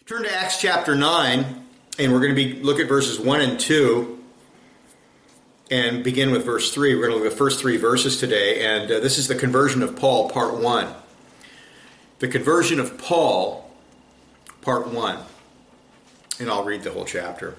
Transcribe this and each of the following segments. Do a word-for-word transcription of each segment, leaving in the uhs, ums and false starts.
Turn to Acts chapter nine, and we're going to be look at verses one and two, and begin with verse three. We're going to look at the first three verses today, and uh, this is the conversion of Paul, part one. The conversion of Paul, part one. And I'll read the whole chapter.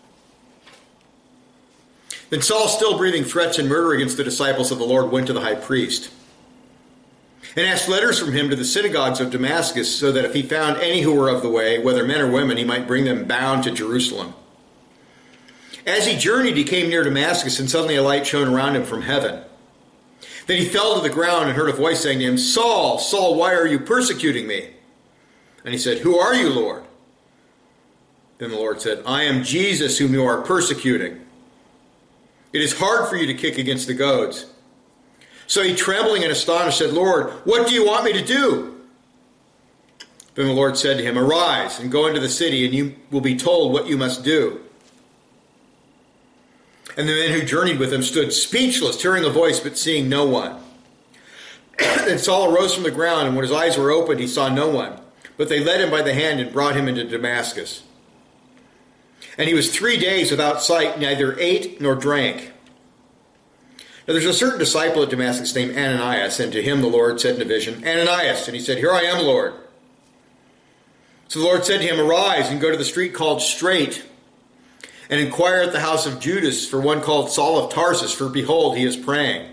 Then Saul, still breathing threats and murder against the disciples of the Lord, went to the high priest and asked letters from him to the synagogues of Damascus, so that if he found any who were of the way, whether men or women, he might bring them bound to Jerusalem. As he journeyed, he came near Damascus, and suddenly a light shone around him from heaven. Then he fell to the ground and heard a voice saying to him, "Saul, Saul, why are you persecuting me?" And he said, "Who are you, Lord?" Then the Lord said, "I am Jesus whom you are persecuting. It is hard for you to kick against the goads." So he, trembling and astonished, said, "Lord, what do you want me to do?" Then the Lord said to him, "Arise and go into the city, and you will be told what you must do." And the men who journeyed with him stood speechless, hearing a voice but seeing no one. Then Saul arose from the ground, and when his eyes were opened, he saw no one. But they led him by the hand and brought him into Damascus. And he was three days without sight, neither ate nor drank. Now there's a certain disciple at Damascus named Ananias, and to him the Lord said in a vision, "Ananias." And he said, "Here I am, Lord." So the Lord said to him, "Arise and go to the street called Straight, and inquire at the house of Judas for one called Saul of Tarsus, for behold, he is praying.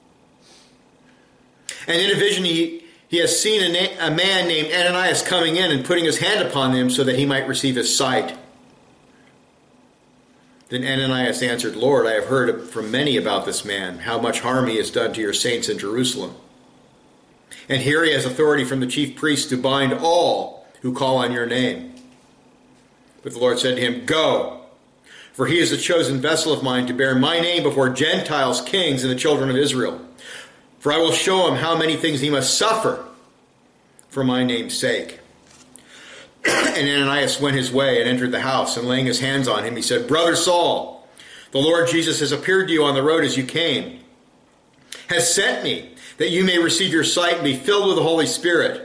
And in a vision he, he has seen a, na- a man named Ananias coming in and putting his hand upon him so that he might receive his sight." Then Ananias answered, "Lord, I have heard from many about this man, how much harm he has done to your saints in Jerusalem. And here he has authority from the chief priests to bind all who call on your name." But the Lord said to him, "Go, for he is a chosen vessel of mine to bear my name before Gentiles, kings, and the children of Israel. For I will show him how many things he must suffer for my name's sake." And Ananias went his way and entered the house, and laying his hands on him, he said, "Brother Saul, the Lord Jesus has appeared to you on the road as you came, has sent me that you may receive your sight and be filled with the Holy Spirit."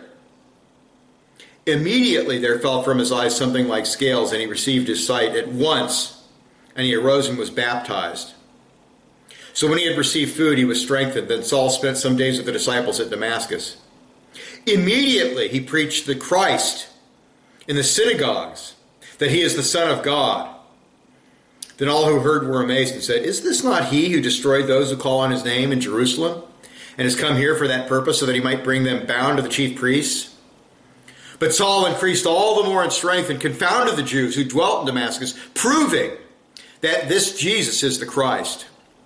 Immediately there fell from his eyes something like scales, and he received his sight at once, and he arose and was baptized. So when he had received food, he was strengthened. Then Saul spent some days with the disciples at Damascus. Immediately he preached the Christ in the synagogues, that he is the Son of God. Then all who heard were amazed and said, "Is this not he who destroyed those who call on his name in Jerusalem, and has come here for that purpose, so that he might bring them bound to the chief priests?" But Saul increased all the more in strength and confounded the Jews who dwelt in Damascus, proving that this Jesus is the Christ.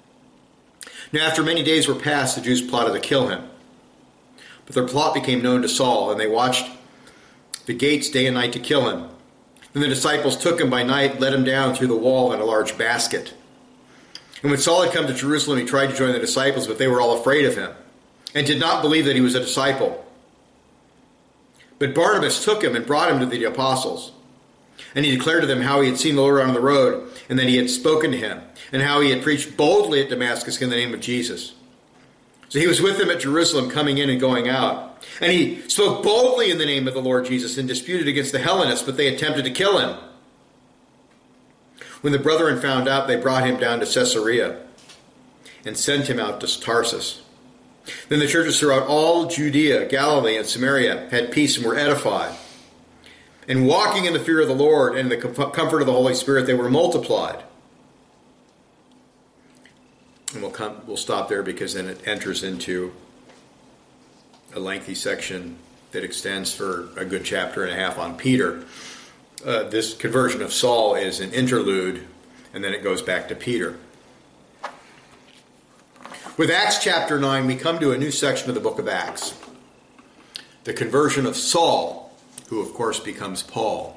Now after many days were passed, the Jews plotted to kill him. But their plot became known to Saul, and they watched the gates day and night to kill him. Then the disciples took him by night, let him down through the wall in a large basket. And when Saul had come to Jerusalem, he tried to join the disciples, but they were all afraid of him, and did not believe that he was a disciple. But Barnabas took him and brought him to the apostles. And he declared to them how he had seen the Lord on the road, and that he had spoken to him, and how he had preached boldly at Damascus in the name of Jesus. So he was with them at Jerusalem, coming in and going out. And he spoke boldly in the name of the Lord Jesus and disputed against the Hellenists, but they attempted to kill him. When the brethren found out, they brought him down to Caesarea and sent him out to Tarsus. Then the churches throughout all Judea, Galilee, and Samaria had peace and were edified. And walking in the fear of the Lord and in the comfort of the Holy Spirit, they were multiplied. And we'll come, we'll stop there, because then it enters into a lengthy section that extends for a good chapter and a half on Peter. Uh, this conversion of Saul is an interlude, and then it goes back to Peter. With Acts chapter nine, we come to a new section of the book of Acts. The conversion of Saul, who of course becomes Paul.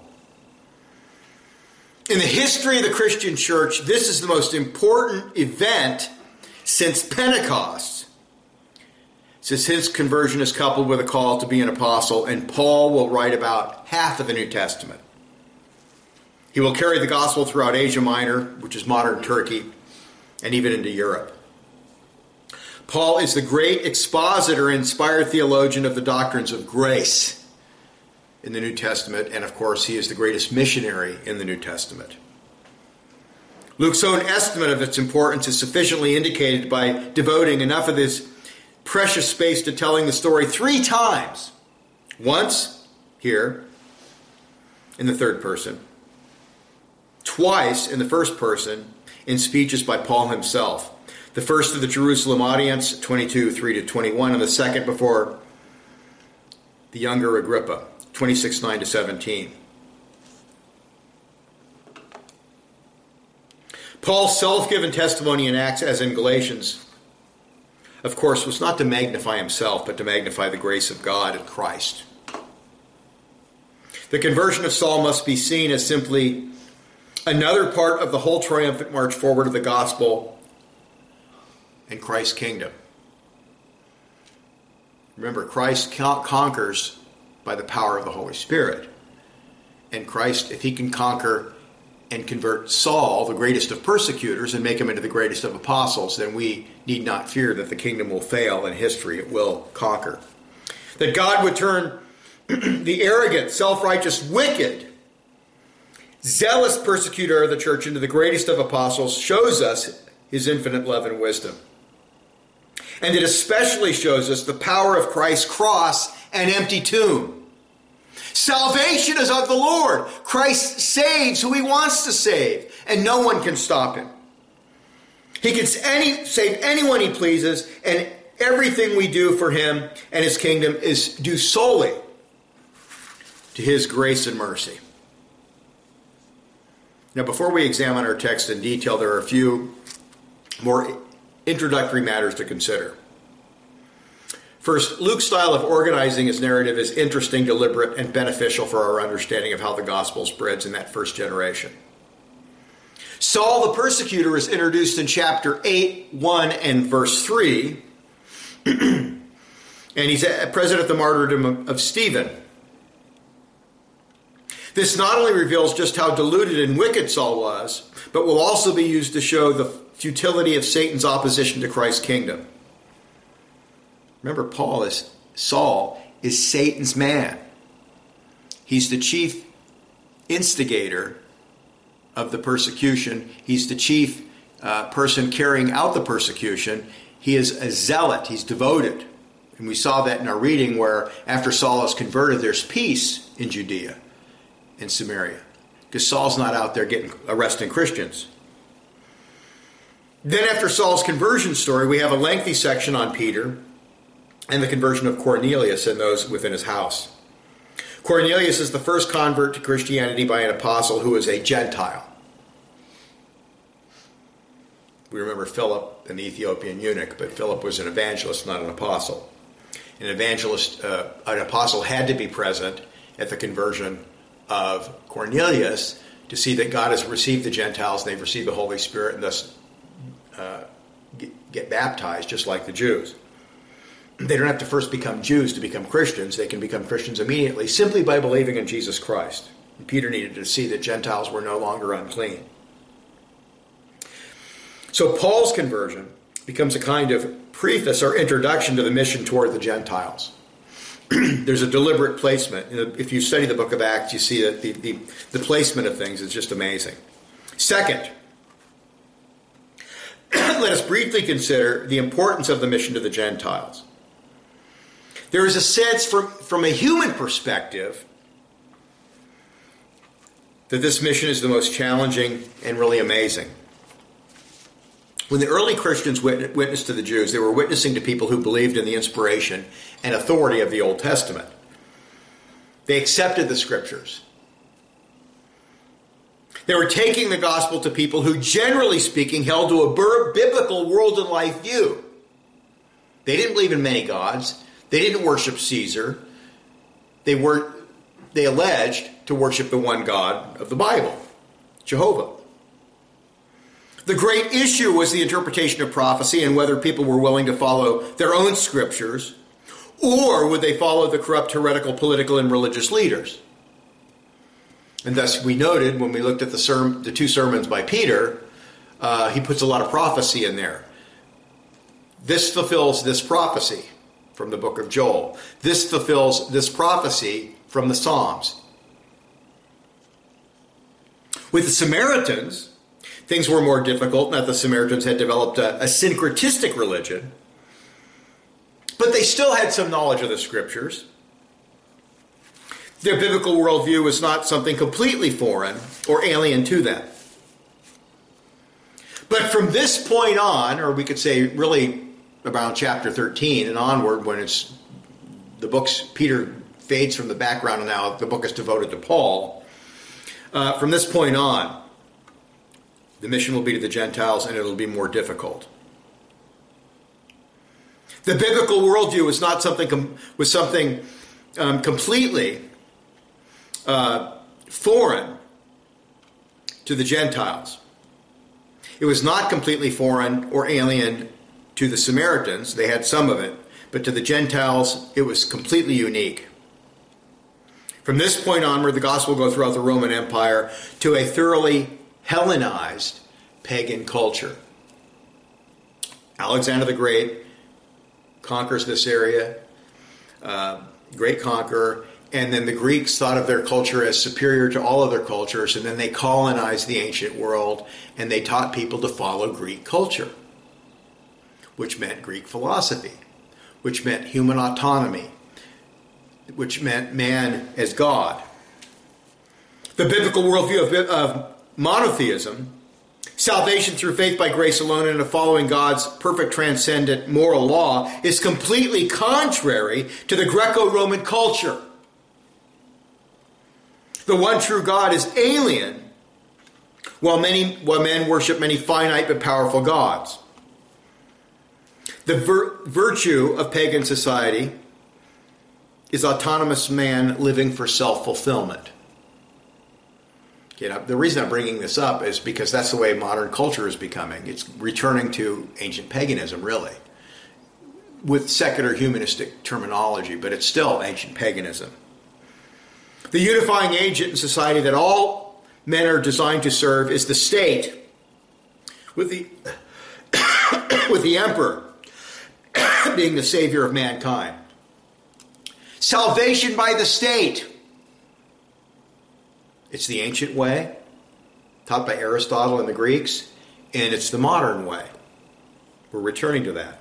In the history of the Christian church, this is the most important event since Pentecost, since his conversion is coupled with a call to be an apostle, and Paul will write about half of the New Testament. He will carry the gospel throughout Asia Minor, which is modern Turkey, and even into Europe. Paul is the great expositor and inspired theologian of the doctrines of grace in the New Testament, and of course he is the greatest missionary in the New Testament. Luke's own estimate of its importance is sufficiently indicated by devoting enough of this precious space to telling the story three times. Once here in the third person, twice in the first person in speeches by Paul himself. The first to the Jerusalem audience, twenty-two, three to twenty-one, and the second before the younger Agrippa, twenty-six, nine to seventeen. Paul's self-given testimony in Acts, as in Galatians, of course, was not to magnify himself, but to magnify the grace of God in Christ. The conversion of Saul must be seen as simply another part of the whole triumphant march forward of the gospel and Christ's kingdom. Remember, Christ conquers by the power of the Holy Spirit. And Christ, if he can conquer and convert Saul, the greatest of persecutors, and make him into the greatest of apostles, then we need not fear that the kingdom will fail in history. It will conquer. That God would turn the arrogant, self-righteous, wicked, zealous persecutor of the church into the greatest of apostles shows us his infinite love and wisdom. And it especially shows us the power of Christ's cross and empty tomb. Salvation is of the Lord. Christ saves who he wants to save, and no one can stop him. He can any, save anyone he pleases, and everything we do for him and his kingdom is due solely to his grace and mercy. Now, before we examine our text in detail, there are a few more introductory matters to consider. First, Luke's style of organizing his narrative is interesting, deliberate, and beneficial for our understanding of how the gospel spreads in that first generation. Saul the persecutor is introduced in chapter eight, one, and verse three. And he's present at the martyrdom of Stephen. This not only reveals just how deluded and wicked Saul was, but will also be used to show the futility of Satan's opposition to Christ's kingdom. Remember, Paul is Saul is Satan's man. He's the chief instigator of the persecution. He's the chief uh, person carrying out the persecution. He is a zealot. He's devoted. And we saw that in our reading where after Saul is converted, there's peace in Judea and Samaria. Because Saul's not out there getting arresting Christians. Then after Saul's conversion story, we have a lengthy section on Peter and the conversion of Cornelius and those within his house. Cornelius is the first convert to Christianity by an apostle who is a Gentile. We remember Philip and the Ethiopian eunuch, but Philip was an evangelist, not an apostle. An evangelist, uh, an apostle had to be present at the conversion of Cornelius to see that God has received the Gentiles and they've received the Holy Spirit and thus uh, get, get baptized just like the Jews. They don't have to first become Jews to become Christians. They can become Christians immediately simply by believing in Jesus Christ. And Peter needed to see that Gentiles were no longer unclean. So Paul's conversion becomes a kind of preface or introduction to the mission toward the Gentiles. There's a deliberate placement. If you study the book of Acts, you see that the, the, the placement of things is just amazing. Second, let us briefly consider the importance of the mission to the Gentiles. There is a sense from, from a human perspective that this mission is the most challenging and really amazing. When the early Christians witnessed to the Jews, they were witnessing to people who believed in the inspiration and authority of the Old Testament. They accepted the Scriptures. They were taking the gospel to people who, generally speaking, held to a biblical world and life view. They didn't believe in many gods. They didn't worship Caesar. They were, they alleged to worship the one God of the Bible, Jehovah. The great issue was the interpretation of prophecy and whether people were willing to follow their own scriptures or would they follow the corrupt, heretical, political, and religious leaders. And thus we noted when we looked at the, serm- the two sermons by Peter, uh, he puts a lot of prophecy in there. This fulfills this prophecy from the book of Joel. This fulfills this prophecy from the Psalms. With the Samaritans, things were more difficult, not that the Samaritans had developed a, a syncretistic religion, but they still had some knowledge of the Scriptures. Their biblical worldview was not something completely foreign or alien to them. But from this point on, or we could say really around chapter thirteen and onward, when it's the book's, Peter fades from the background and now the book is devoted to Paul, uh, from this point on, the mission will be to the Gentiles and it'll be more difficult. The biblical worldview was not something, com- was something um, completely uh, foreign to the Gentiles. It was not completely foreign or alien to the Samaritans. They had some of it. But to the Gentiles, it was completely unique. From this point onward, the gospel will go throughout the Roman Empire to a thoroughly Hellenized pagan culture. Alexander the Great conquers this area, uh, great conqueror, and then the Greeks thought of their culture as superior to all other cultures, and then they colonized the ancient world, and they taught people to follow Greek culture, which meant Greek philosophy, which meant human autonomy, which meant man as God. The biblical worldview of, of monotheism, salvation through faith by grace alone and of following God's perfect transcendent moral law, is completely contrary to the Greco-Roman culture. The one true God is alien, while many while men worship many finite but powerful gods. The vir- virtue of pagan society is autonomous man living for self-fulfillment. You know, the reason I'm bringing this up is because that's the way modern culture is becoming. It's returning to ancient paganism, really, with secular humanistic terminology, but it's still ancient paganism. The unifying agent in society that all men are designed to serve is the state, with the, with the emperor being the savior of mankind. Salvation by the state. It's the ancient way, taught by Aristotle and the Greeks, and it's the modern way. We're returning to that.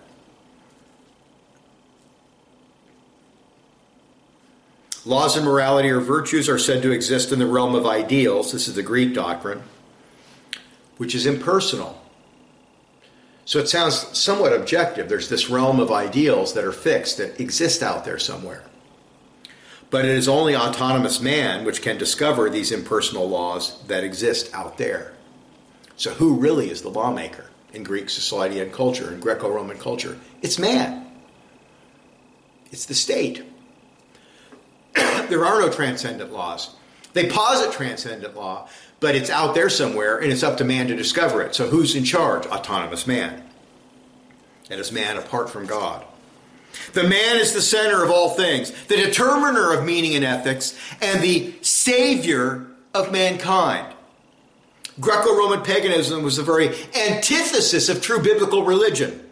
Laws and morality or virtues are said to exist in the realm of ideals. This is the Greek doctrine, which is impersonal. So it sounds somewhat objective. There's this realm of ideals that are fixed, that exist out there somewhere. But it is only autonomous man which can discover these impersonal laws that exist out there. So who really is the lawmaker in Greek society and culture, in Greco-Roman culture? It's man. It's the state. There are no transcendent laws. They posit transcendent law, but it's out there somewhere, and it's up to man to discover it. So who's in charge? Autonomous man. And is man apart from God. The man is the center of all things, the determiner of meaning and ethics, and the savior of mankind. Greco-Roman paganism was the very antithesis of true biblical religion.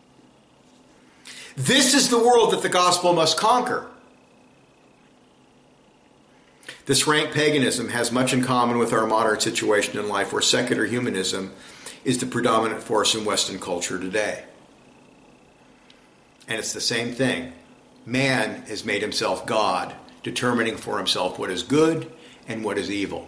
This is the world that the gospel must conquer. This rank paganism has much in common with our modern situation in life, where secular humanism is the predominant force in Western culture today. And it's the same thing. Man has made himself God, determining for himself what is good and what is evil.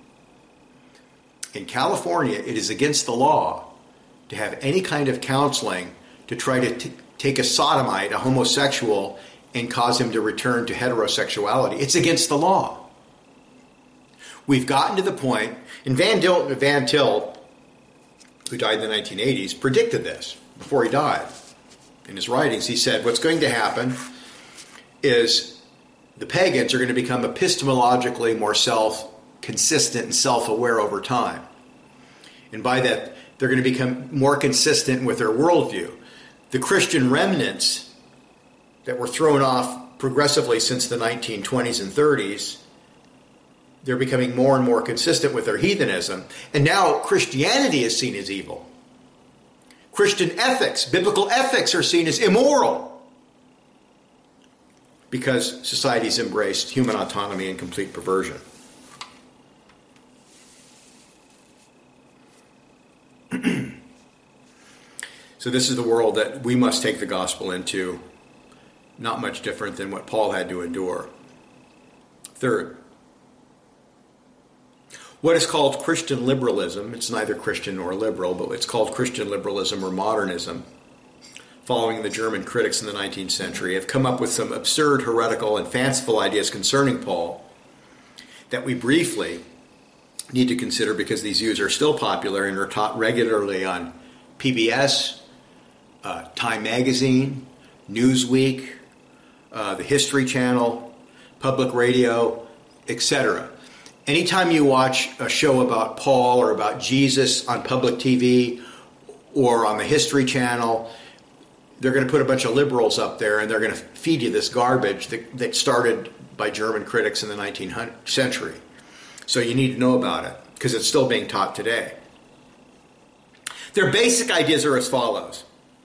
In California, it is against the law to have any kind of counseling to try to t- take a sodomite, a homosexual, and cause him to return to heterosexuality. It's against the law. We've gotten to the point, and Van, Dil- Van Til, who died in the nineteen eighties, predicted this before he died. In his writings, he said, what's going to happen is the pagans are going to become epistemologically more self-consistent and self-aware over time. And by that, they're going to become more consistent with their worldview. The Christian remnants that were thrown off progressively since the nineteen twenties and thirties, they're becoming more and more consistent with their heathenism. And now Christianity is seen as evil. Christian ethics, biblical ethics, are seen as immoral. because society's embraced human autonomy and complete perversion. So this is the world that we must take the gospel into, not much different than what Paul had to endure. Third, what is called Christian liberalism, it's neither Christian nor liberal, but it's called Christian liberalism or modernism, following the German critics in the nineteenth century, have come up with some absurd, heretical, and fanciful ideas concerning Paul that we briefly need to consider because these views are still popular and are taught regularly on P B S, uh, Time Magazine, Newsweek, uh, the History Channel, public radio, et cetera. Anytime you watch a show about Paul or about Jesus on public T V or on the History Channel, they're going to put a bunch of liberals up there and they're going to feed you this garbage that, that started by German critics in the nineteenth century. So you need to know about it because it's still being taught today. Their basic ideas are as follows.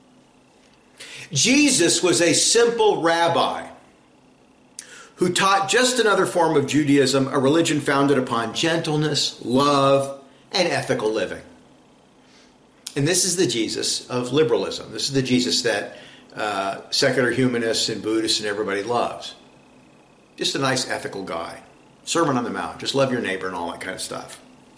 Jesus was a simple rabbi who taught just another form of Judaism, a religion founded upon gentleness, love, and ethical living. And this is the Jesus of liberalism. This is the Jesus that uh, secular humanists and Buddhists and everybody loves. Just a nice ethical guy. Sermon on the Mount. Just love your neighbor and all that kind of stuff.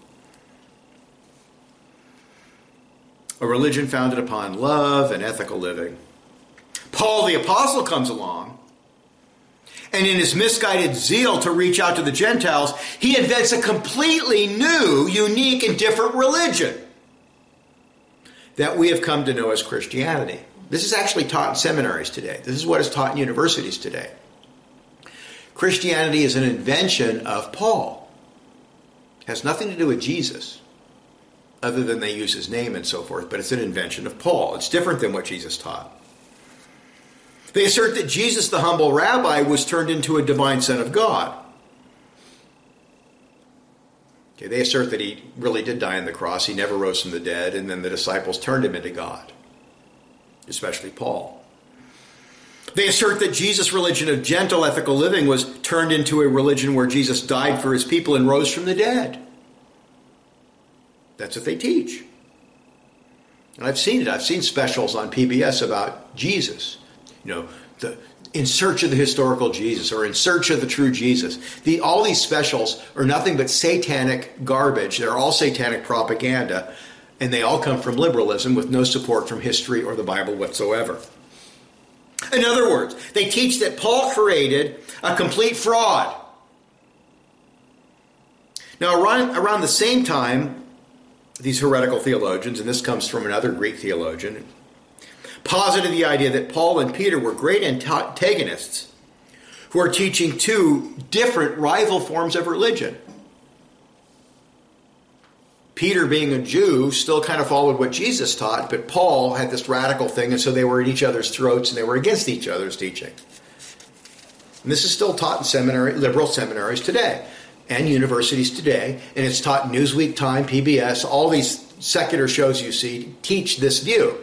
A religion founded upon love and ethical living. Paul the Apostle comes along, and in his misguided zeal to reach out to the Gentiles, he invents a completely new, unique, and different religion that we have come to know as Christianity. This is actually taught in seminaries today. This is what is taught in universities today. Christianity is an invention of Paul. It has nothing to do with Jesus, other than they use his name and so forth, but it's an invention of Paul. It's different than what Jesus taught. They assert that Jesus, the humble rabbi, was turned into a divine son of God. Okay, they assert that he really did die on the cross. He never rose from the dead, and then the disciples turned him into God, especially Paul. They assert that Jesus' religion of gentle ethical living was turned into a religion where Jesus died for his people and rose from the dead. That's what they teach. And I've seen it. I've seen specials on P B S about Jesus. You know, the, in search of the historical Jesus or in search of the true Jesus. The, all these specials are nothing but satanic garbage. They're all satanic propaganda, and they all come from liberalism with no support from history or the Bible whatsoever. In other words, they teach that Paul created a complete fraud. Now, around, around the same time, these heretical theologians, and this comes from another Greek theologian, posited the idea that Paul and Peter were great antagonists who are teaching two different rival forms of religion. Peter, being a Jew, still kind of followed what Jesus taught, but Paul had this radical thing, and so they were at each other's throats and they were against each other's teaching. And this is still taught in seminary, liberal seminaries today and universities today, and it's taught in Newsweek, Time, P B S, all these secular shows you see teach this view.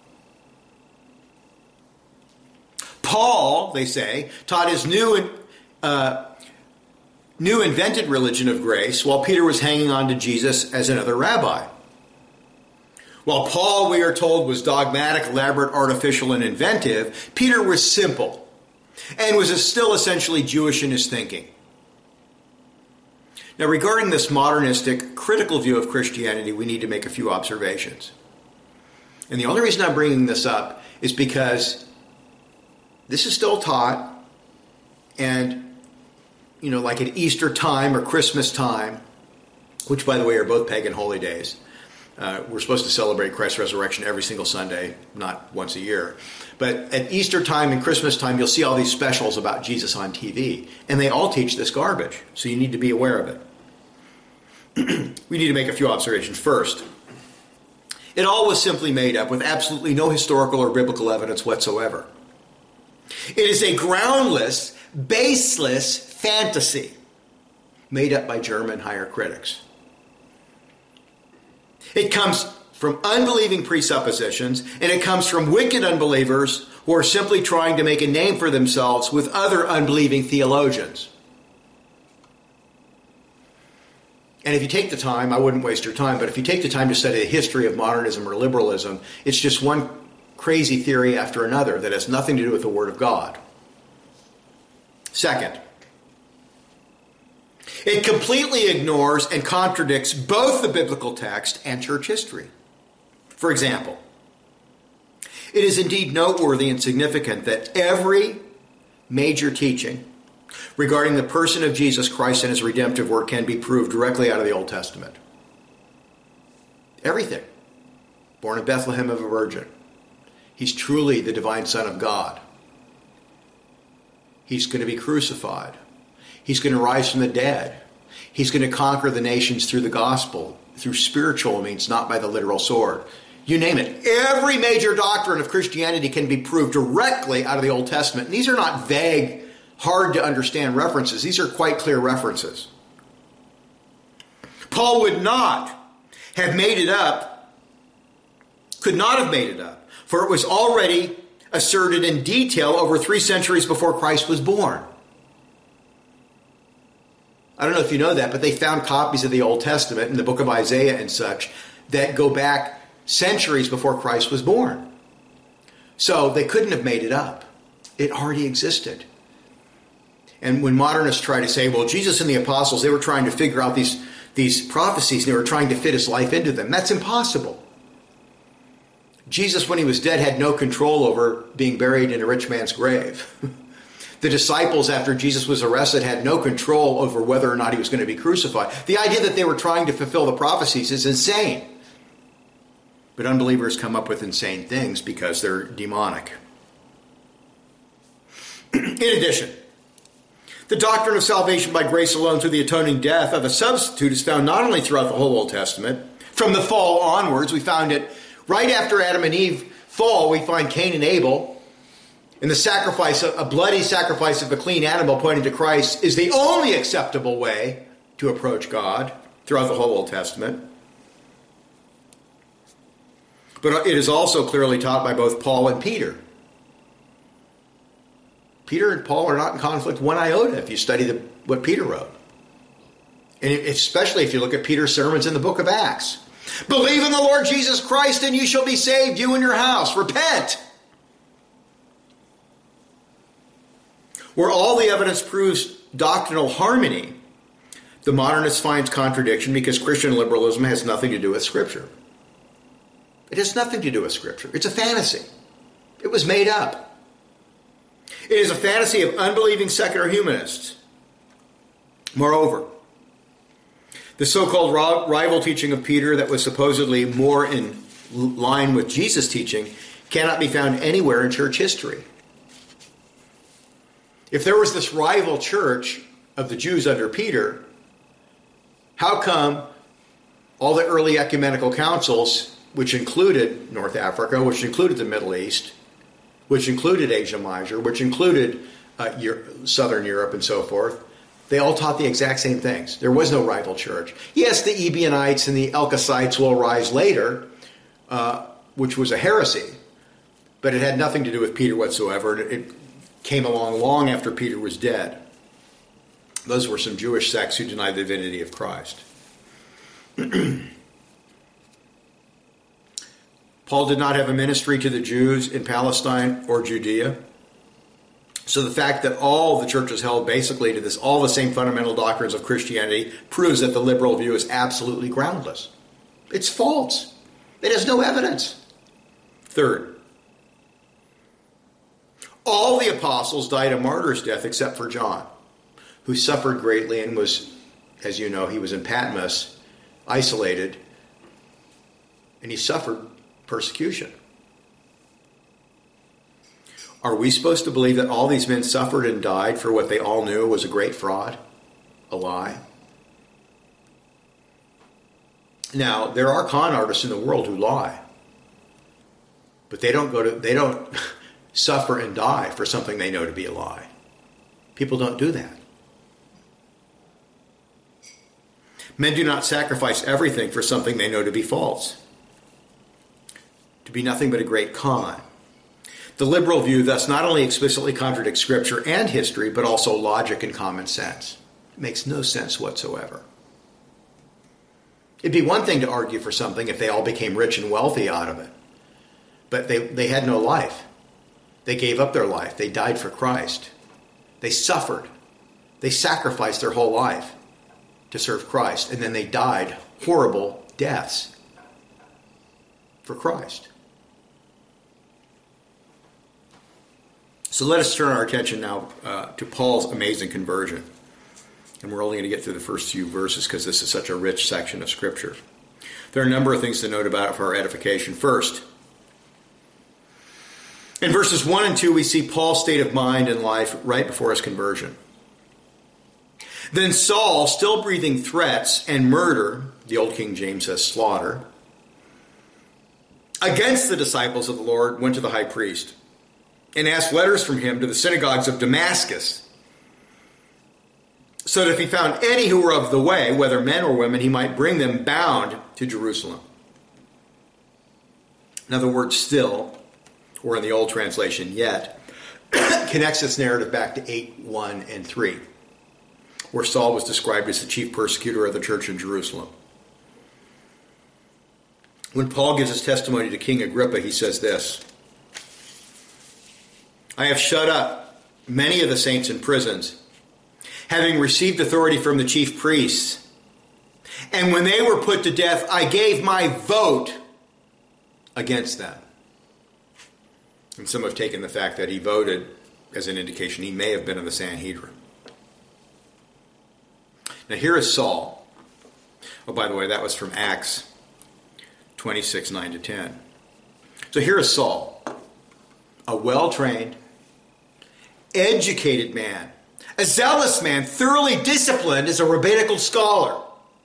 Paul, they say, taught his new, uh, new invented religion of grace, while Peter was hanging on to Jesus as another rabbi. While Paul, we are told, was dogmatic, elaborate, artificial, and inventive, Peter was simple and was still essentially Jewish in his thinking. Now, regarding this modernistic, critical view of Christianity, we need to make a few observations. And the only reason I'm bringing this up is because this is still taught, and, you know, like at Easter time or Christmas time, which, by the way, are both pagan holy days. Uh, we're supposed to celebrate Christ's resurrection every single Sunday, not once a year. But at Easter time and Christmas time, you'll see all these specials about Jesus on T V, and they all teach this garbage, so you need to be aware of it. We need to make a few observations. First, it all was simply made up with absolutely no historical or biblical evidence whatsoever. It is a groundless, baseless fantasy made up by German higher critics. It comes from unbelieving presuppositions, and it comes from wicked unbelievers who are simply trying to make a name for themselves with other unbelieving theologians. And if you take the time, I wouldn't waste your time, but if you take the time to study the history of modernism or liberalism, it's just one crazy theory after another that has nothing to do with the Word of God. Second, it completely ignores and contradicts both the biblical text and church history. For example, it is indeed noteworthy and significant that every major teaching regarding the person of Jesus Christ and his redemptive work can be proved directly out of the Old Testament. Everything. Born in Bethlehem of a virgin. He's truly the divine Son of God. He's going to be crucified. He's going to rise from the dead. He's going to conquer the nations through the gospel, through spiritual means, not by the literal sword. You name it. Every major doctrine of Christianity can be proved directly out of the Old Testament. And these are not vague, hard to understand references. These are quite clear references. Paul would not have made it up, could not have made it up, for it was already asserted in detail over three centuries before Christ was born. I don't know if you know that, but they found copies of the Old Testament in the book of Isaiah and such that go back centuries before Christ was born. So they couldn't have made it up. It already existed. And when modernists try to say, well, Jesus and the apostles, they were trying to figure out these, these prophecies, and they were trying to fit his life into them. That's impossible. Jesus, when he was dead, had no control over being buried in a rich man's grave. The disciples, after Jesus was arrested, had no control over whether or not he was going to be crucified. The idea that they were trying to fulfill the prophecies is insane. But unbelievers come up with insane things because they're demonic. In addition, the doctrine of salvation by grace alone through the atoning death of a substitute is found not only throughout the whole Old Testament, from the fall onwards. We found it right after Adam and Eve fall. We find Cain and Abel. And the sacrifice, a bloody sacrifice of a clean animal pointing to Christ, is the only acceptable way to approach God throughout the whole Old Testament. But it is also clearly taught by both Paul and Peter. Peter and Paul are not in conflict one iota if you study the, what Peter wrote. And especially if you look at Peter's sermons in the book of Acts. Believe in the Lord Jesus Christ and you shall be saved, you and your house. Repent. Where all the evidence proves doctrinal harmony, the modernist finds contradiction because Christian liberalism has nothing to do with Scripture. It has nothing to do with Scripture. It's a fantasy. It was made up. It is a fantasy of unbelieving secular humanists. Moreover, the so-called rival teaching of Peter that was supposedly more in line with Jesus' teaching cannot be found anywhere in church history. If there was this rival church of the Jews under Peter, how come all the early ecumenical councils, which included North Africa, which included the Middle East, which included Asia Minor, which included uh, Europe, Southern Europe and so forth, they all taught the exact same things. There was no rival church. Yes, the Ebionites and the Elkosites will arise later, uh, which was a heresy, but it had nothing to do with Peter whatsoever. It, it came along long after Peter was dead. Those were some Jewish sects who denied the divinity of Christ. Paul did not have a ministry to the Jews in Palestine or Judea. So the fact that all the churches held basically to this, all the same fundamental doctrines of Christianity, proves that the liberal view is absolutely groundless. It's false. It has no evidence. Third, all the apostles died a martyr's death except for John, who suffered greatly and was, as you know, he was in Patmos, isolated, and he suffered persecution. Are we supposed to believe that all these men suffered and died for what they all knew was a great fraud, a lie? Now, there are con artists in the world who lie, but they don't go to, they don't suffer and die for something they know to be a lie. People don't do that. Men do not sacrifice everything for something they know to be false, to be nothing but a great con. The liberal view thus not only explicitly contradicts Scripture and history, but also logic and common sense. It makes no sense whatsoever. It'd be one thing to argue for something if they all became rich and wealthy out of it. But they, they had no life. They gave up their life. They died for Christ. They suffered. They sacrificed their whole life to serve Christ. And then they died horrible deaths for Christ. So let us turn our attention now uh, to Paul's amazing conversion. And we're only going to get through the first few verses because this is such a rich section of Scripture. There are a number of things to note about it for our edification. First, in verses one and two, we see Paul's state of mind and life right before his conversion. Then Saul, still breathing threats and murder, the old King James says slaughter, against the disciples of the Lord, went to the high priest and asked letters from him to the synagogues of Damascus, so that if he found any who were of the way, whether men or women, he might bring them bound to Jerusalem. Now the word still, or in the old translation yet, connects this narrative back to eight, one, and three, where Saul was described as the chief persecutor of the church in Jerusalem. When Paul gives his testimony to King Agrippa, he says this: I have shut up many of the saints in prisons, having received authority from the chief priests. And when they were put to death, I gave my vote against them. And some have taken the fact that he voted as an indication he may have been in the Sanhedrin. Now here is Saul. Oh, by the way, that was from Acts twenty-six, nine to ten. So here is Saul, a well-trained, educated man, a zealous man, thoroughly disciplined as a rabbinical scholar.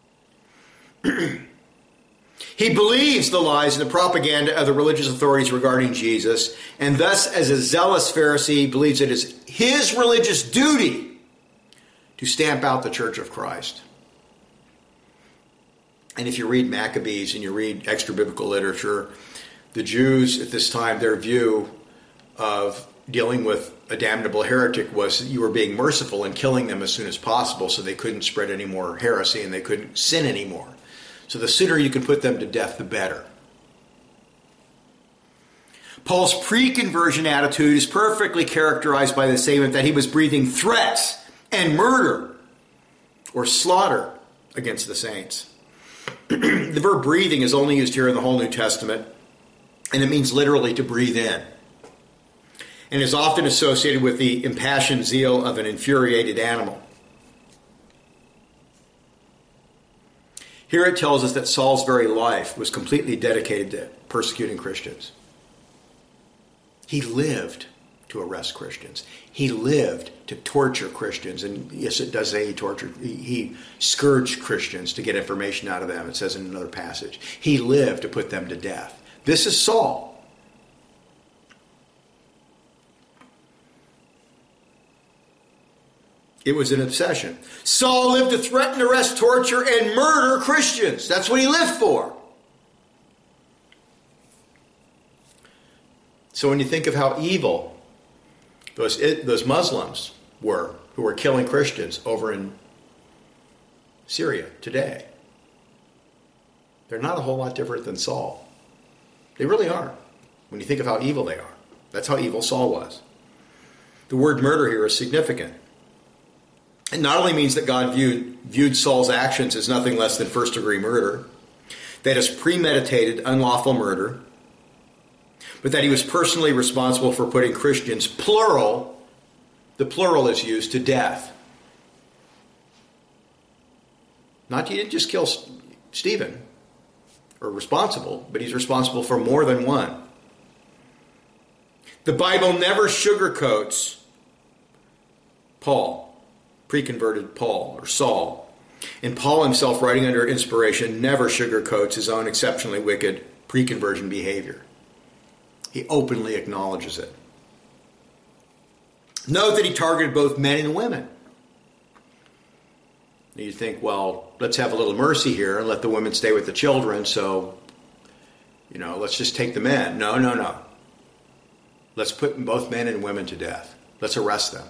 He believes the lies and the propaganda of the religious authorities regarding Jesus, and thus, as a zealous Pharisee, believes it is his religious duty to stamp out the Church of Christ. And if you read Maccabees and you read extra-biblical literature, the Jews at this time, their view of dealing with a damnable heretic was that you were being merciful and killing them as soon as possible so they couldn't spread any more heresy and they couldn't sin anymore. So the sooner you can put them to death, the better. Paul's pre-conversion attitude is perfectly characterized by the statement that he was breathing threats and murder or slaughter against the saints. The verb breathing is only used here in the whole New Testament, and it means literally to breathe in, and is often associated with the impassioned zeal of an infuriated animal. Here it tells us that Saul's very life was completely dedicated to persecuting Christians. He lived to arrest Christians. He lived to torture Christians. And yes, it does say he tortured, he, he scourged Christians to get information out of them. It says in another passage. He lived to put them to death. This is Saul. It was an obsession. Saul lived to threaten, arrest, torture, and murder Christians. That's what he lived for. So when you think of how evil those, those Muslims were, who were killing Christians over in Syria today, they're not a whole lot different than Saul. They really aren't. When you think of how evil they are. That's how evil Saul was. The word murder here is significant. It not only means that God viewed, viewed Saul's actions as nothing less than first-degree murder, that is premeditated, unlawful murder, but that he was personally responsible for putting Christians, plural, the plural is used, to death. Not he didn't just kill Stephen, or responsible, but he's responsible for more than one. The Bible never sugarcoats Paul. Pre-converted Paul or Saul. And Paul himself, writing under inspiration, never sugarcoats his own exceptionally wicked pre-conversion behavior. He openly acknowledges it. Note that he targeted both men and women. You think, well, let's have a little mercy here and let the women stay with the children, so, you know, let's just take the men. No, no, no. Let's put both men and women to death. Let's arrest them.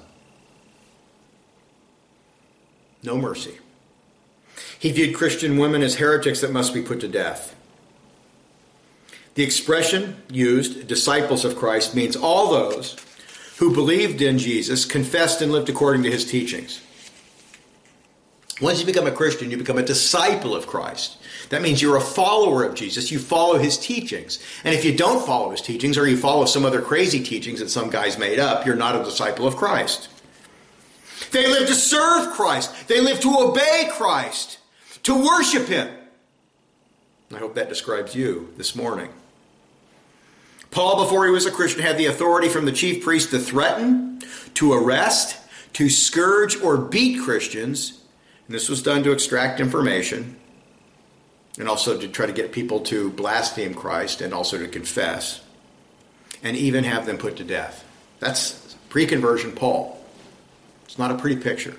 No mercy. He viewed Christian women as heretics that must be put to death. The expression used, disciples of Christ, means all those who believed in Jesus, confessed and lived according to his teachings. Once you become a Christian, you become a disciple of Christ. That means you're a follower of Jesus. You follow his teachings. And if you don't follow his teachings, or you follow some other crazy teachings that some guys made up, you're not a disciple of Christ. They live to serve Christ. They live to obey Christ, to worship him. I hope that describes you this morning. Paul, before he was a Christian, had the authority from the chief priest to threaten, to arrest, to scourge or beat Christians. And this was done to extract information and also to try to get people to blaspheme Christ and also to confess and even have them put to death. That's pre-conversion Paul. It's not a pretty picture.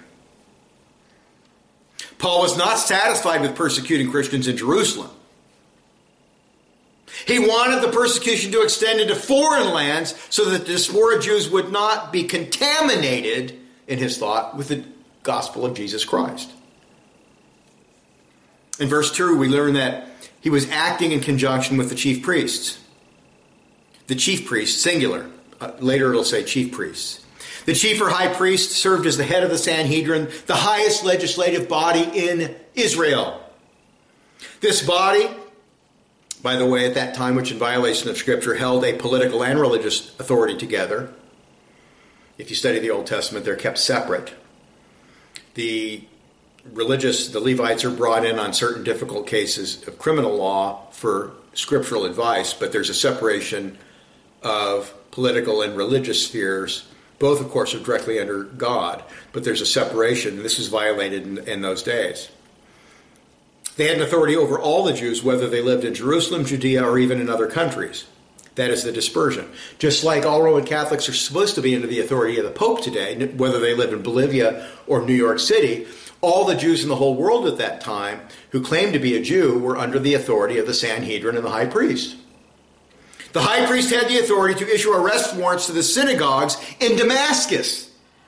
Paul was not satisfied with persecuting Christians in Jerusalem. He wanted the persecution to extend into foreign lands so that the diaspora Jews would not be contaminated, in his thought, with the gospel of Jesus Christ. In verse two, we learn that he was acting in conjunction with the chief priests. The chief priests, singular. Uh, later it'll say chief priests. The chief or high priest served as the head of the Sanhedrin, the highest legislative body in Israel. This body, by the way, at that time, which in violation of Scripture held a political and religious authority together. If you study the Old Testament, they're kept separate. The religious, the Levites are brought in on certain difficult cases of criminal law for scriptural advice, but there's a separation of political and religious spheres. Both, of course, are directly under God, but there's a separation. This was violated in, in those days. They had an authority over all the Jews, whether they lived in Jerusalem, Judea, or even in other countries. That is the dispersion. Just like all Roman Catholics are supposed to be under the authority of the Pope today, whether they live in Bolivia or New York City, all the Jews in the whole world at that time who claimed to be a Jew were under the authority of the Sanhedrin and the high priest. The high priest had the authority to issue arrest warrants to the synagogues in Damascus.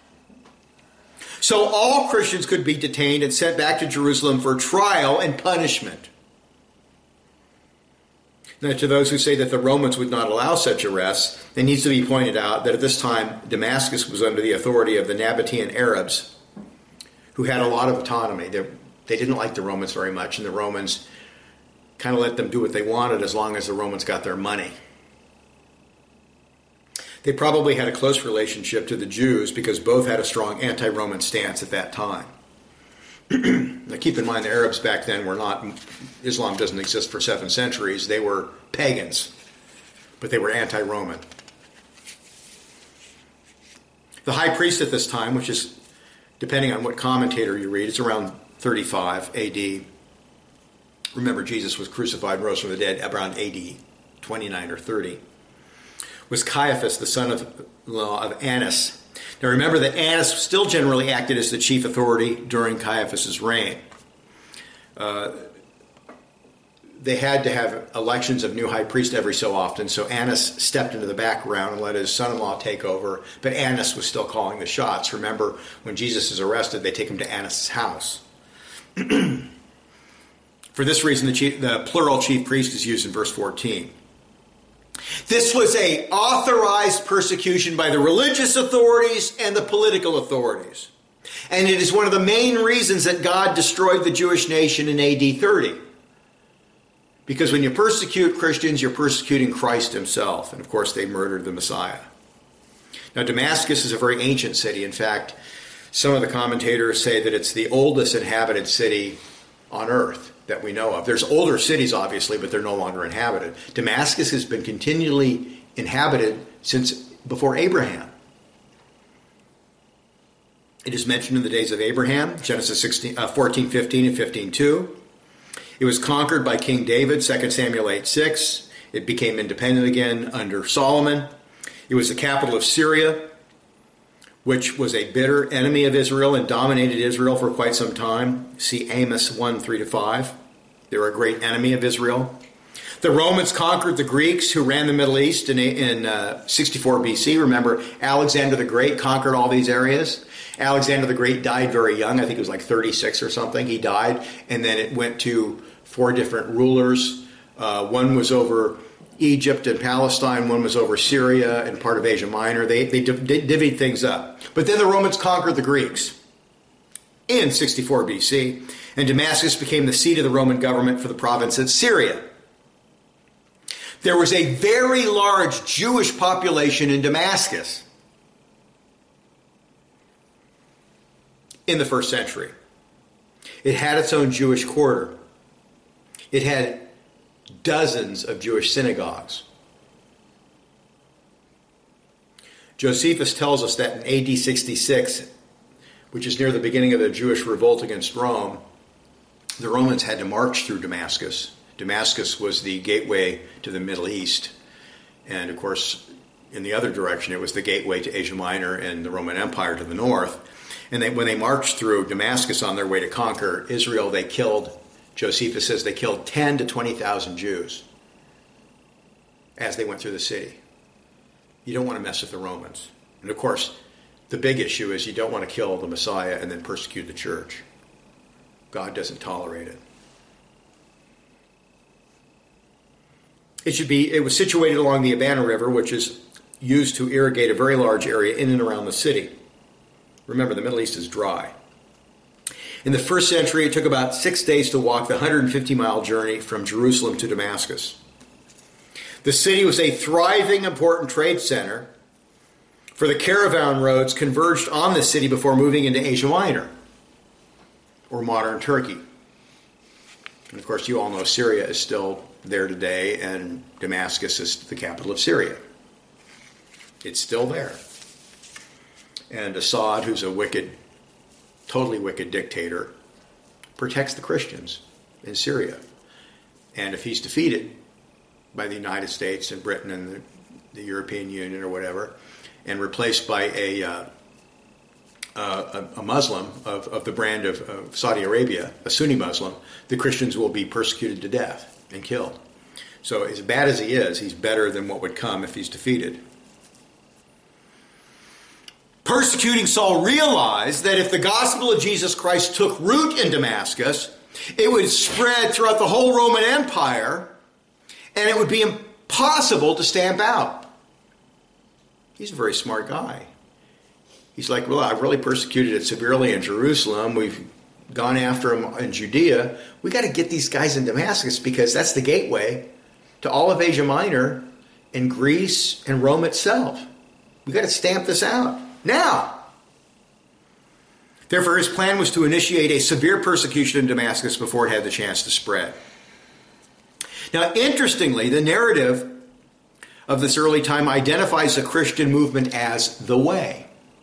So all Christians could be detained and sent back to Jerusalem for trial and punishment. Now, to those who say that the Romans would not allow such arrests, it needs to be pointed out that at this time, Damascus was under the authority of the Nabatean Arabs, who had a lot of autonomy. They, they didn't like the Romans very much, and the Romans kind of let them do what they wanted as long as the Romans got their money. They probably had a close relationship to the Jews because both had a strong anti-Roman stance at that time. Now keep in mind the Arabs back then were not, Islam doesn't exist for seven centuries, they were pagans, but they were anti-Roman. The high priest at this time, which is, depending on what commentator you read, it's around thirty-five A D. Remember, Jesus was crucified and rose from the dead around A D twenty-nine or thirty. Was Caiaphas, the son-in-law of Annas. Now remember that Annas still generally acted as the chief authority during Caiaphas' reign. Uh, they had to have elections of new high priest every so often, so Annas stepped into the background and let his son-in-law take over, but Annas was still calling the shots. Remember, when Jesus is arrested, they take him to Annas' house. For this reason, the, chief, the plural chief priest is used in verse fourteen. This was a authorized persecution by the religious authorities and the political authorities. And it is one of the main reasons that God destroyed the Jewish nation in A D thirty. Because when you persecute Christians, you're persecuting Christ himself. And of course, they murdered the Messiah. Now, Damascus is a very ancient city. In fact, some of the commentators say that it's the oldest inhabited city on earth that we know of. There's older cities, obviously, but they're no longer inhabited. Damascus has been continually inhabited since before Abraham. It is mentioned in the days of Abraham, Genesis sixteen, uh, fourteen fifteen and fifteen two. It was conquered by King David, Second Samuel eight six. It became independent again under Solomon. It was the capital of Syria, which was a bitter enemy of Israel and dominated Israel for quite some time. See Amos one, three to five. They were a great enemy of Israel. The Romans conquered the Greeks who ran the Middle East in, in uh, sixty-four B C. Remember, Alexander the Great conquered all these areas. Alexander the Great died very young. I think it was like thirty-six or something. He died, and then it went to four different rulers. Uh, one was over Egypt and Palestine. One was over Syria and part of Asia Minor. They, they div- divvied things up. But then the Romans conquered the Greeks in sixty-four B C, and Damascus became the seat of the Roman government for the province of Syria. There was a very large Jewish population in Damascus in the first century. It had its own Jewish quarter. It had dozens of Jewish synagogues. Josephus tells us that in A D sixty-six, which is near the beginning of the Jewish revolt against Rome, the Romans had to march through Damascus. Damascus was the gateway to the Middle East. And of course, in the other direction, it was the gateway to Asia Minor and the Roman Empire to the north. And they, when they marched through Damascus on their way to conquer Israel, they killed, Josephus says, they killed ten to twenty thousand Jews as they went through the city. You don't want to mess with the Romans. And of course, the big issue is you don't want to kill the Messiah and then persecute the church. God doesn't tolerate it. It should be, it was situated along the Abana River, which is used to irrigate a very large area in and around the city. Remember, the Middle East is dry. In the first century, it took about six days to walk the one hundred fifty mile journey from Jerusalem to Damascus. The city was a thriving, important trade center, for the caravan roads converged on the city before moving into Asia Minor, or modern Turkey. And of course, you all know Syria is still there today, and Damascus is the capital of Syria. It's still there. And Assad, who's a wicked, totally wicked dictator, protects the Christians in Syria. And if he's defeated by the United States and Britain and the, the European Union or whatever, and replaced by a uh, uh, a, a Muslim of, of the brand of, of Saudi Arabia, a Sunni Muslim, the Christians will be persecuted to death and killed. So as bad as he is, he's better than what would come if he's defeated. Persecuting Saul realized that if the gospel of Jesus Christ took root in Damascus, it would spread throughout the whole Roman Empire, and it would be impossible to stamp out. He's a very smart guy. He's like, well, I've really persecuted it severely in Jerusalem. We've gone after him in Judea. We got to get these guys in Damascus because that's the gateway to all of Asia Minor and Greece and Rome itself. We got to stamp this out now. Therefore, his plan was to initiate a severe persecution in Damascus before it had the chance to spread. Now, interestingly, the narrative of this early time identifies the Christian movement as the way.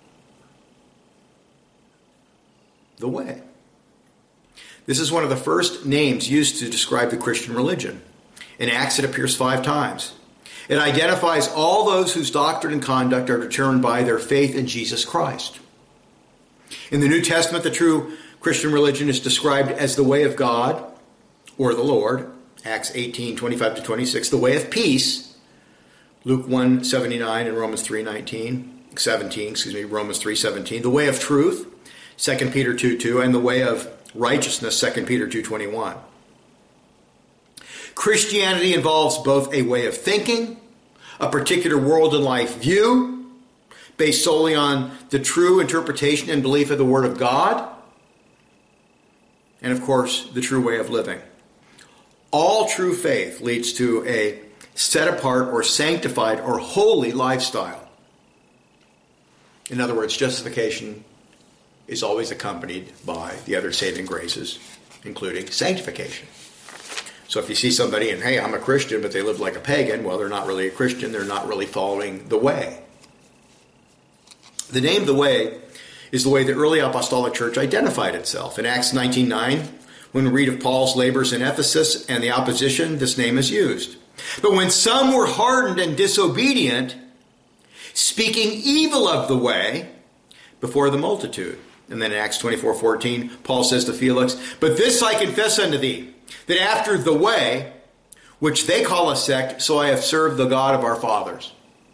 The way. This is one of the first names used to describe the Christian religion. In Acts, it appears five times. It identifies all those whose doctrine and conduct are determined by their faith in Jesus Christ. In the New Testament, the true Christian religion is described as the way of God, or the Lord, Acts eighteen, twenty-five to twenty-six, the way of peace, Luke one, seventy-nine and Romans three, nineteen, seventeen, excuse me, Romans three, seventeen, the way of truth, Second Peter two, two, and the way of righteousness, Second Peter two, twenty-one. Christianity involves both a way of thinking, a particular world and life view, based solely on the true interpretation and belief of the Word of God, and of course, the true way of living. All true faith leads to a set apart or sanctified or holy lifestyle. In other words, justification is always accompanied by the other saving graces, including sanctification. So if you see somebody and, hey, I'm a Christian, but they live like a pagan, well, they're not really a Christian. They're not really following the way. The name the way is the way the early apostolic church identified itself. In Acts nineteen nine, when we read of Paul's labors in Ephesus and the opposition, this name is used. But when some were hardened and disobedient, speaking evil of the way before the multitude. And then in Acts twenty-four fourteen, Paul says to Felix, but this I confess unto thee, that after the way, which they call a sect, so I have served the God of our fathers.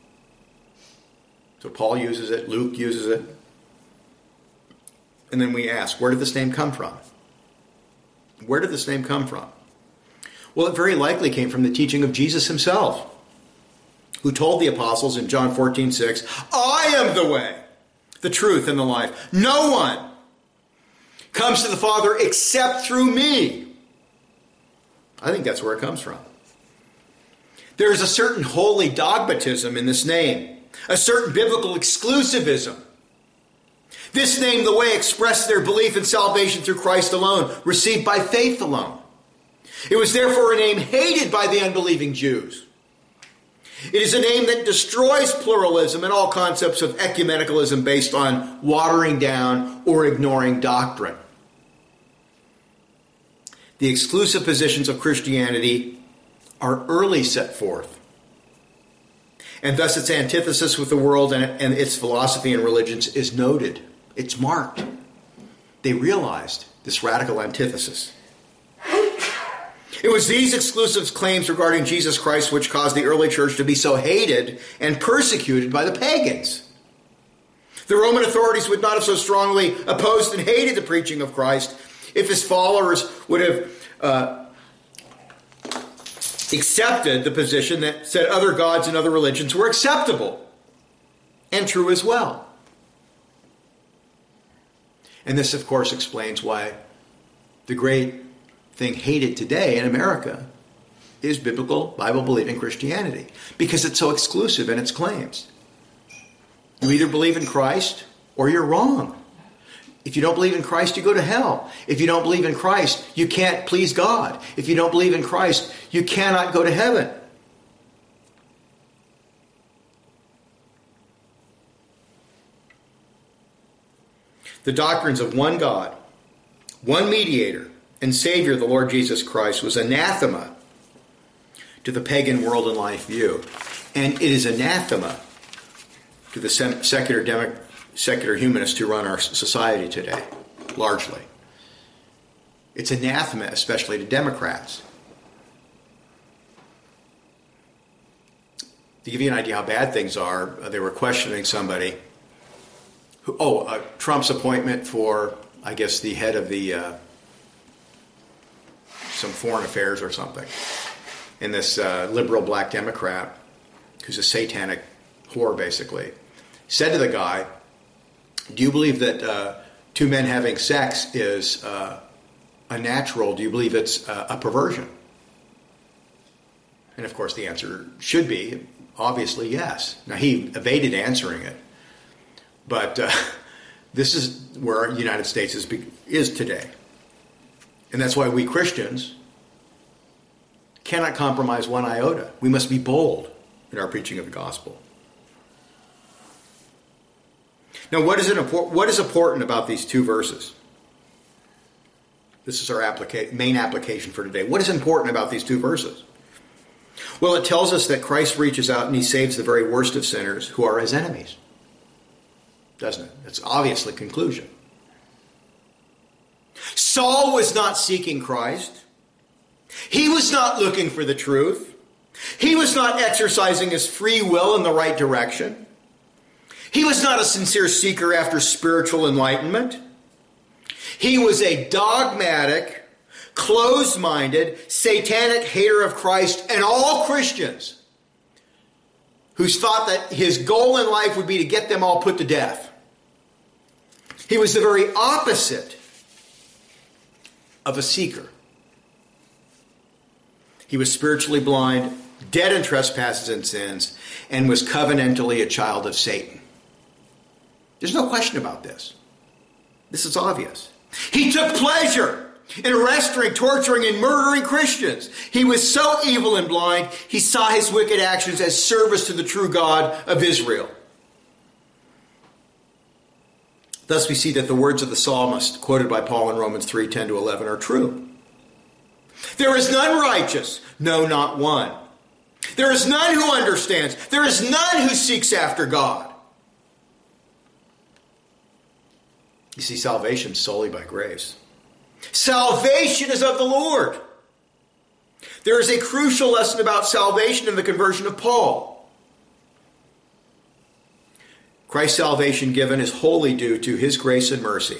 So Paul uses it, Luke uses it. And then we ask, where did this name come from? Where did this name come from? Well, it very likely came from the teaching of Jesus himself, who told the apostles in John fourteen six, I am the way, the truth, and the life. No one comes to the Father except through me. I think that's where it comes from. There is a certain holy dogmatism in this name, a certain biblical exclusivism. This name, the way, expressed their belief in salvation through Christ alone, received by faith alone. It was therefore a name hated by the unbelieving Jews. It is a name that destroys pluralism and all concepts of ecumenicalism based on watering down or ignoring doctrine. The exclusive positions of Christianity are early set forth, and thus its antithesis with the world and, and its philosophy and religions is noted. It's marked. They realized this radical antithesis. It was these exclusive claims regarding Jesus Christ which caused the early church to be so hated and persecuted by the pagans. The Roman authorities would not have so strongly opposed and hated the preaching of Christ if his followers would have uh, accepted the position that said other gods and other religions were acceptable and true as well. And this, of course, explains why the great thing hated today in America is biblical, Bible-believing Christianity, because it's so exclusive in its claims. You either believe in Christ or you're wrong. If you don't believe in Christ, you go to hell. If you don't believe in Christ, you can't please God. If you don't believe in Christ, you cannot go to heaven. The doctrines of one God, one mediator, and Savior, the Lord Jesus Christ, was anathema to the pagan world and life view. And it is anathema to the secular, demo, secular humanists who run our society today, largely. It's anathema, especially to Democrats. To give you an idea how bad things are, uh, they were questioning somebody. Who, oh, uh, Trump's appointment for, I guess, the head of the uh, some foreign affairs or something. And this uh, liberal black Democrat, who's a satanic whore, basically, said to the guy, do you believe that uh, two men having sex is uh, unnatural? Do you believe it's uh, a perversion? And of course the answer should be, obviously, yes. Now he evaded answering it. But uh, this is where the United States is, is today. And that's why we Christians cannot compromise one iota. We must be bold in our preaching of the gospel. Now, what is, it, what is important about these two verses? This is our applica- main application for today. What is important about these two verses? Well, it tells us that Christ reaches out and he saves the very worst of sinners who are his enemies. Doesn't it? That's obviously conclusion. Saul was not seeking Christ. He was not looking for the truth. He was not exercising his free will in the right direction. He was not a sincere seeker after spiritual enlightenment. He was a dogmatic, closed-minded, satanic hater of Christ and all Christians who's thought that his goal in life would be to get them all put to death. He was the very opposite of a seeker. He was spiritually blind, dead in trespasses and sins, and was covenantally a child of Satan. There's no question about this. This is obvious. He took pleasure in arresting, torturing, and murdering Christians. He was so evil and blind, he saw his wicked actions as service to the true God of Israel. Thus we see that the words of the psalmist quoted by Paul in Romans three, ten to eleven are true. There is none righteous, no, not one. There is none who understands. There is none who seeks after God. You see, salvation is solely by grace. Salvation is of the Lord. There is a crucial lesson about salvation in the conversion of Paul. Christ's salvation given is wholly due to his grace and mercy.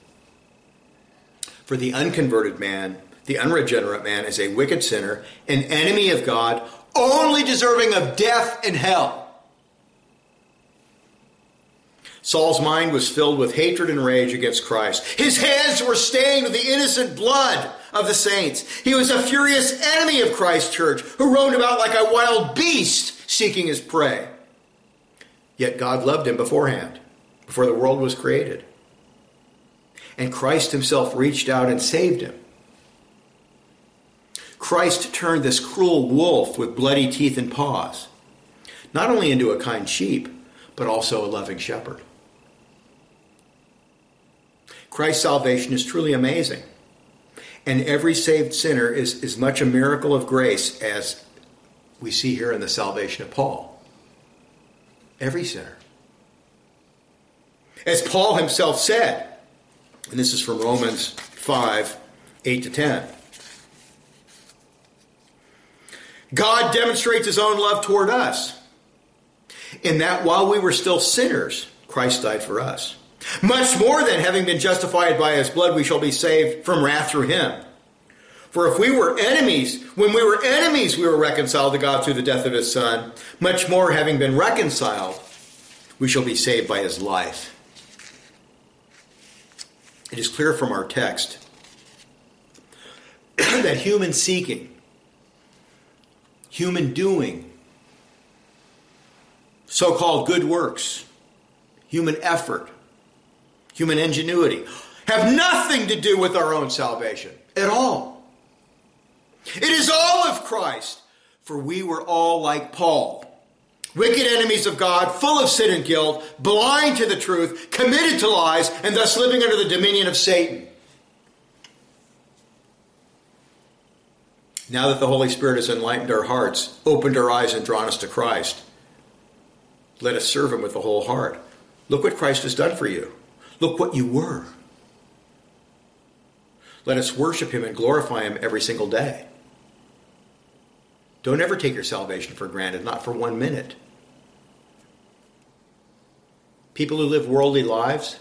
For the unconverted man, the unregenerate man, is a wicked sinner, an enemy of God, only deserving of death and hell. Saul's mind was filled with hatred and rage against Christ. His hands were stained with the innocent blood of the saints. He was a furious enemy of Christ's church, who roamed about like a wild beast seeking his prey. Yet God loved him beforehand, before the world was created. And Christ himself reached out and saved him. Christ turned this cruel wolf with bloody teeth and paws, not only into a kind sheep, but also a loving shepherd. Christ's salvation is truly amazing. And every saved sinner is as much a miracle of grace as we see here in the salvation of Paul. Every sinner. As Paul himself said, and this is from Romans five, eight to ten. God demonstrates his own love toward us, in that while we were still sinners, Christ died for us. Much more than having been justified by his blood, we shall be saved from wrath through him. For if we were enemies, when we were enemies, we were reconciled to God through the death of his Son. Much more, having been reconciled, we shall be saved by his life. It is clear from our text that human seeking, human doing, so-called good works, human effort, human ingenuity, have nothing to do with our own salvation at all. It is all of Christ, for we were all like Paul, wicked enemies of God, full of sin and guilt, blind to the truth, committed to lies, and thus living under the dominion of Satan. Now that the Holy Spirit has enlightened our hearts, opened our eyes, and drawn us to Christ, let us serve him with the whole heart. Look what Christ has done for you. Look what you were. Let us worship him and glorify him every single day. Don't ever take your salvation for granted, not for one minute. People who live worldly lives,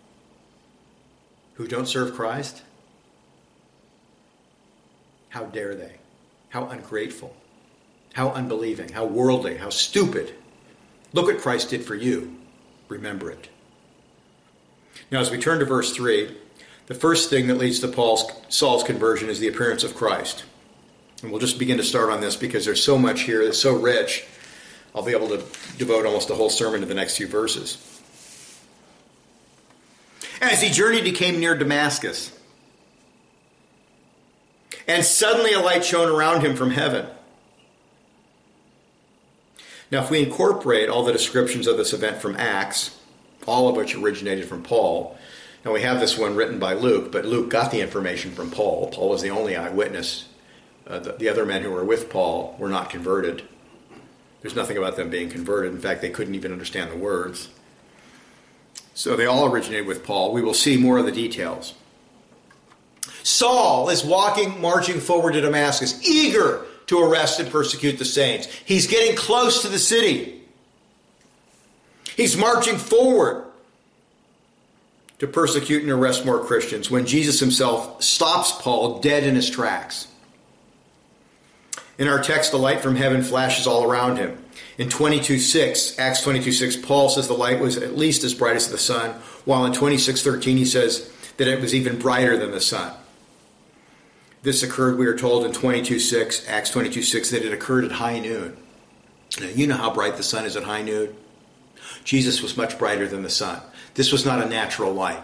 who don't serve Christ, how dare they? How ungrateful, how unbelieving, how worldly, how stupid. Look what Christ did for you. Remember it. Now, as we turn to verse three, the first thing that leads to Paul's, Saul's conversion is the appearance of Christ. And we'll just begin to start on this because there's so much here that's so rich. I'll be able to devote almost a whole sermon to the next few verses. As he journeyed, he came near Damascus. And suddenly a light shone around him from heaven. Now, if we incorporate all the descriptions of this event from Acts, all of which originated from Paul, now we have this one written by Luke, but Luke got the information from Paul. Paul was the only eyewitness. Uh, the, the other men who were with Paul were not converted. There's nothing about them being converted. In fact, they couldn't even understand the words. So they all originated with Paul. We will see more of the details. Saul is walking, marching forward to Damascus, eager to arrest and persecute the saints. He's getting close to the city. He's marching forward to persecute and arrest more Christians when Jesus himself stops Paul dead in his tracks. In our text, the light from heaven flashes all around him. In twenty-two six, Acts twenty-two six, Paul says the light was at least as bright as the sun, while in twenty-six thirteen he says that it was even brighter than the sun. This occurred, we are told, in twenty-two six, Acts twenty-two six, that it occurred at high noon. Now, you know how bright the sun is at high noon. Jesus was much brighter than the sun. This was not a natural light.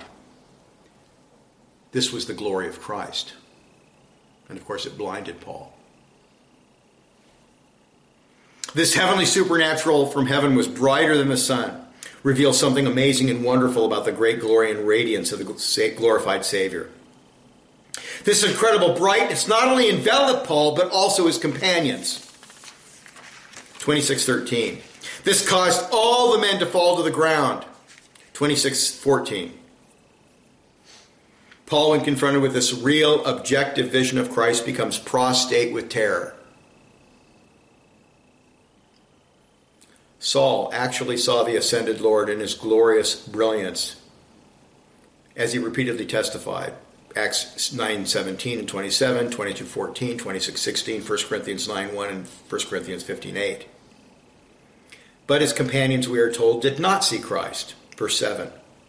This was the glory of Christ. And of course, it blinded Paul. This heavenly supernatural from heaven was brighter than the sun, reveals something amazing and wonderful about the great glory and radiance of the glorified Savior. This incredible brightness not only enveloped Paul, but also his companions. twenty-six thirteen. This caused all the men to fall to the ground. twenty-six fourteen. Paul, when confronted with this real objective vision of Christ, becomes prostrate with terror. Saul actually saw the ascended Lord in his glorious brilliance, as he repeatedly testified. Acts nine seventeen and twenty-seven, twenty-two fourteen, twenty-six sixteen, First Corinthians nine one, and First Corinthians fifteen eight. But his companions, we are told, did not see Christ. Verse seven.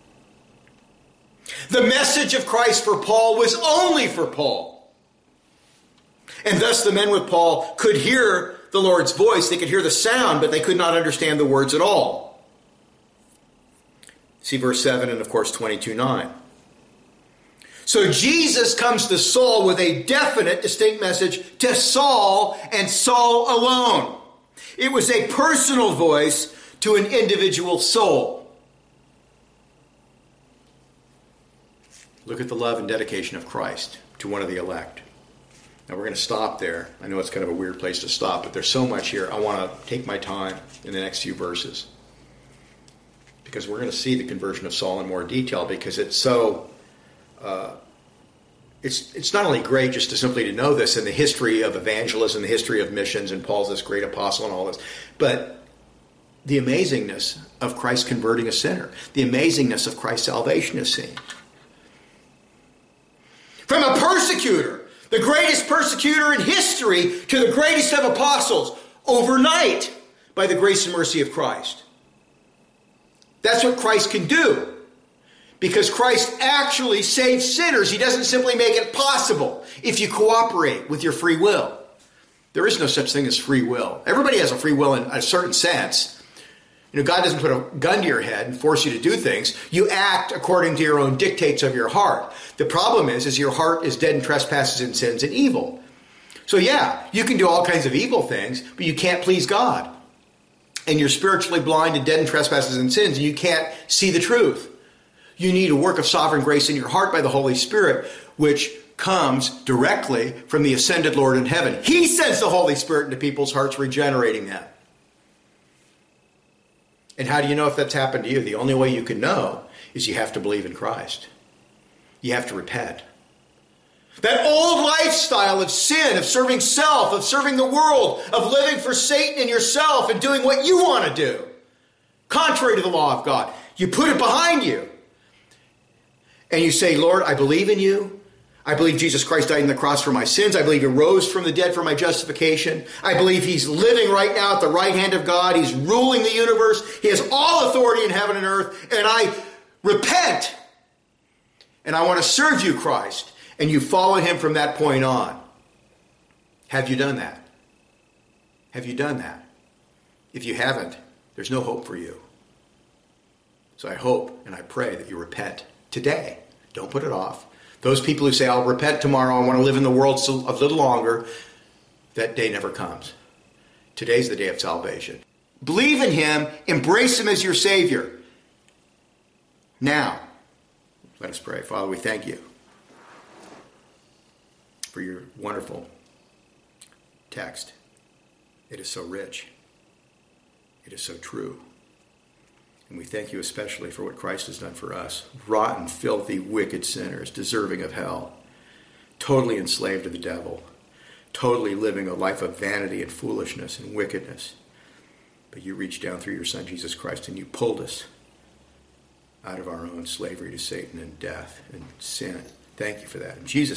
The message of Christ for Paul was only for Paul. And thus the men with Paul could hear the Lord's voice. They could hear the sound, but they could not understand the words at all. See verse seven and, of course, twenty-two nine. So Jesus comes to Saul with a definite, distinct message to Saul and Saul alone. It was a personal voice to an individual soul. Look at the love and dedication of Christ to one of the elect. Now we're going to stop there. I know it's kind of a weird place to stop, but there's so much here. I want to take my time in the next few verses, because we're going to see the conversion of Saul in more detail, because it's so... Uh, it's it's not only great just to simply to know this in the history of evangelism, the history of missions, and Paul's this great apostle and all this, but the amazingness of Christ converting a sinner, the amazingness of Christ's salvation is seen. From a persecutor, the greatest persecutor in history, to the greatest of apostles, overnight, by the grace and mercy of Christ. That's what Christ can do. Because Christ actually saves sinners. He doesn't simply make it possible if you cooperate with your free will. There is no such thing as free will. Everybody has a free will in a certain sense. You know, God doesn't put a gun to your head and force you to do things. You act according to your own dictates of your heart. The problem is, is your heart is dead in trespasses and sins and evil. So yeah, you can do all kinds of evil things, but you can't please God. And you're spiritually blind and dead in trespasses and sins, and you can't see the truth. You need a work of sovereign grace in your heart by the Holy Spirit, which comes directly from the ascended Lord in heaven. He sends the Holy Spirit into people's hearts, regenerating them. And how do you know if that's happened to you? The only way you can know is you have to believe in Christ. You have to repent. That old lifestyle of sin, of serving self, of serving the world, of living for Satan and yourself and doing what you want to do, contrary to the law of God, you put it behind you. And you say, Lord, I believe in you. I believe Jesus Christ died on the cross for my sins. I believe he rose from the dead for my justification. I believe he's living right now at the right hand of God. He's ruling the universe. He has all authority in heaven and earth. And I repent. And I want to serve you, Christ. And you follow him from that point on. Have you done that? Have you done that? If you haven't, there's no hope for you. So I hope and I pray that you repent today. Don't put it off. Those people who say, I'll repent tomorrow, I want to live in the world a little longer, that day never comes. Today's the day of salvation. Believe in him, embrace him as your Savior. Now, let us pray. Father, we thank you for your wonderful text. It is so rich. It is so true. And we thank you especially for what Christ has done for us. Rotten, filthy, wicked sinners, deserving of hell. Totally enslaved to the devil. Totally living a life of vanity and foolishness and wickedness. But you reached down through your Son, Jesus Christ, and you pulled us out of our own slavery to Satan and death and sin. Thank you for that. In Jesus'